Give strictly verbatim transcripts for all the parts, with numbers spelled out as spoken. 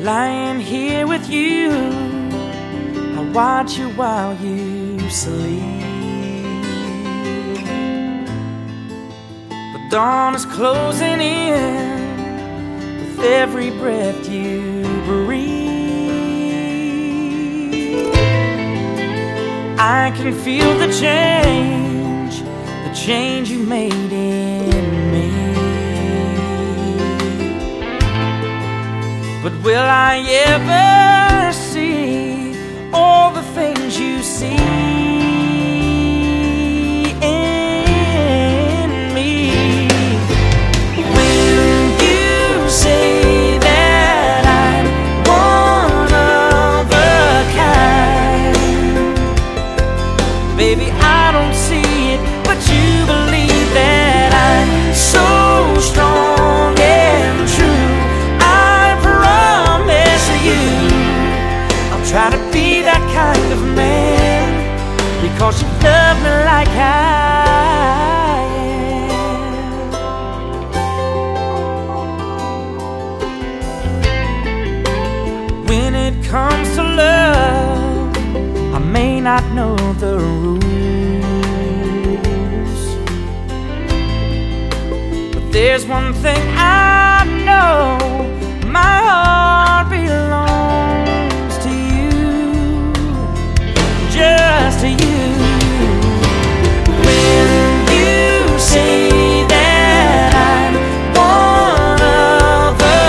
Lying here with you, I watch you while you sleep. The dawn is closing in with every breath you breathe. I can feel the change, the change you made in me. But will I ever see all the things you see in me? When you say that I'm one of a kind, baby, I don't see it, but you believe that I'm so strong and true. Try to be that kind of man, because you love me like I am. When it comes to love, I may not know the rules, but there's one thing I know: my heart belongs to you, just to you. When you say that I'm one of a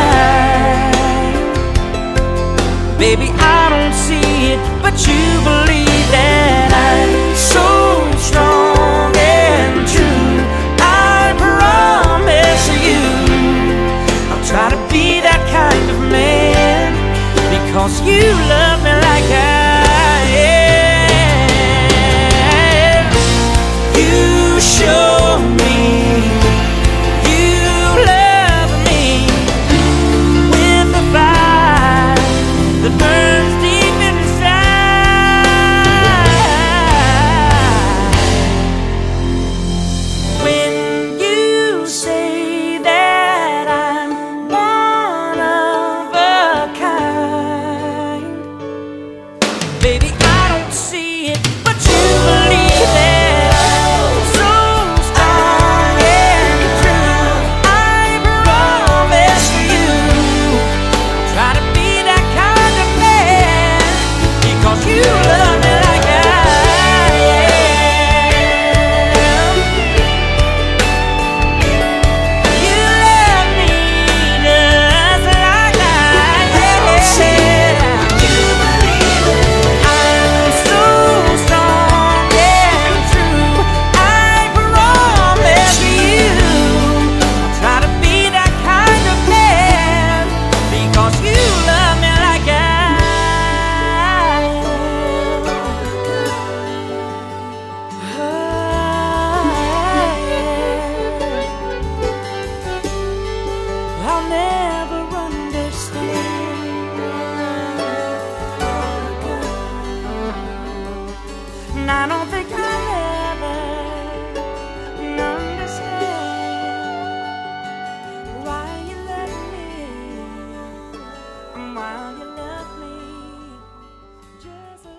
kind, baby, I don't see it, but you believe that I'm so strong and true. I promise you, I'll try to be that kind of man, because you love me like I am. You show me you love me with the fire that burns deep inside. When you say that I'm one of a kind, baby, I don't see it, but you believe that I'm so strong and true. I promise you, try to be that kind of man, because you love me like I am. You love me just like I am. You believe it. I'm so strong and true. I promise you, try to be that kind of man, because you love me like I am. I'll never understand, and I don't think I'll ever understand why you love me, and why you love me just